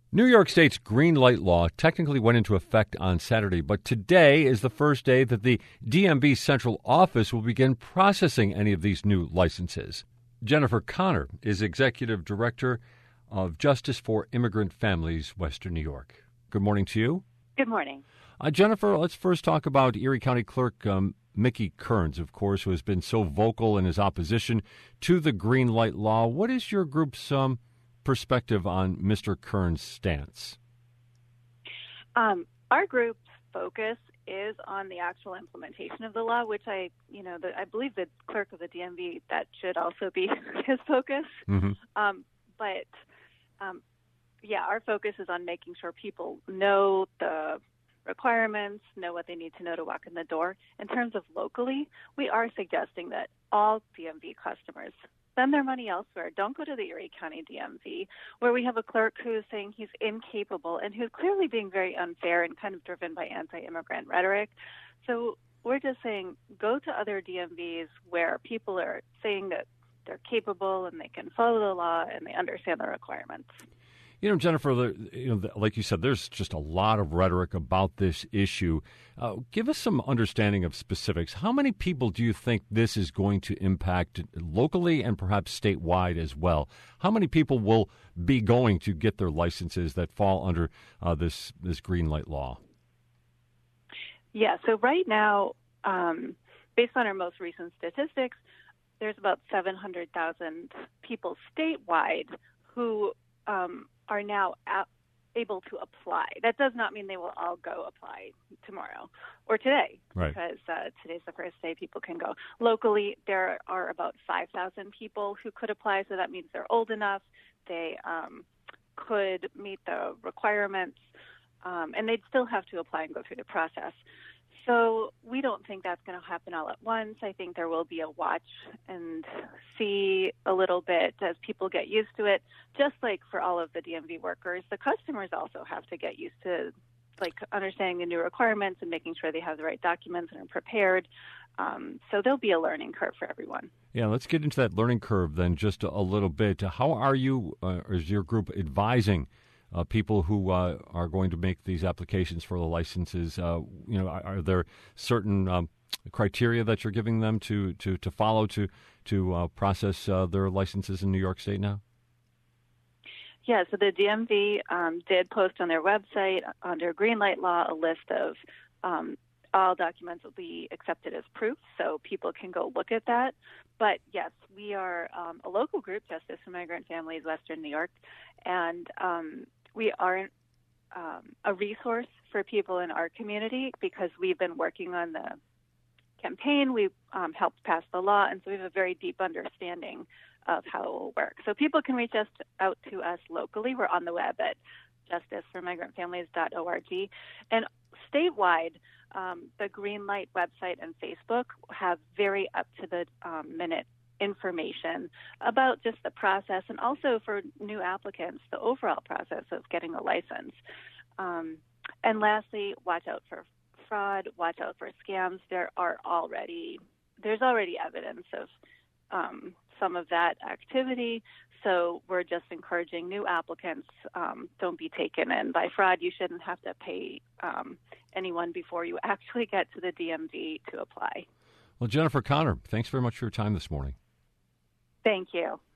New York State's green light law technically went into effect on Saturday, but today is the first day that the DMV central office will begin processing any of these new licenses. Jennifer Connor is Executive Director of Justice for Immigrant Families, Western New York. Good morning to you. Good morning. Jennifer, let's first talk about Erie County Clerk Mickey Kearns, of course, who has been so vocal in his opposition to the green light law. What is your group's perspective on Mr. Kearns' stance? Our group's focus is on the actual implementation of the law, which I believe the clerk of the DMV, that should also be his focus. Mm-hmm. Our focus is on making sure people know the requirements, know what they need to know to walk in the door. In terms of locally, we are suggesting that all DMV customers spend their money elsewhere. Don't go to the Erie County DMV, where we have a clerk who's saying he's incapable and who's clearly being very unfair and kind of driven by anti-immigrant rhetoric. So we're just saying go to other DMVs where people are saying that they're capable and they can follow the law and they understand the requirements. You know, Jennifer, like you said, there's just a lot of rhetoric about this issue. Give us some understanding of specifics. How many people do you think this is going to impact locally and perhaps statewide as well? How many people will be going to get their licenses that fall under this green light law? Yeah, so right now, based on our most recent statistics, there's about 700,000 people statewide who are now able to apply. That does not mean they will all go apply tomorrow or today, right? Because today's the first day people can go. Locally, there are about 5,000 people who could apply, so that means they're old enough, they could meet the requirements, and they'd still have to apply and go through the process. So we don't think that's going to happen all at once. I think there will be a watch and see a little bit as people get used to it. Just like for all of the DMV workers, the customers also have to get used to understanding the new requirements and making sure they have the right documents and are prepared. So there'll be a learning curve for everyone. Yeah, let's get into that learning curve then just a little bit. How are you, or is your group advising people who are going to make these applications for the licenses? Are there certain criteria that you're giving them to follow to process their licenses in New York State now? Yeah, so the DMV did post on their website under Green Light Law a list of all documents will be accepted as proof, so people can go look at that. But yes, we are a local group, Justice for Immigrant Families, Western New York, and we are a resource for people in our community because we've been working on the campaign. We've helped pass the law, and so we have a very deep understanding of how it will work. So people can reach out to us locally. We're on the web at justiceformigrantfamilies.org. And statewide, the Green Light website and Facebook have very up-to-the-minute information about just the process and also for new applicants, the overall process of getting a license. And lastly, watch out for fraud, watch out for scams. There's already evidence of some of that activity. So we're just encouraging new applicants, don't be taken in by fraud. You shouldn't have to pay anyone before you actually get to the DMV to apply. Well, Jennifer Connor, thanks very much for your time this morning. Thank you.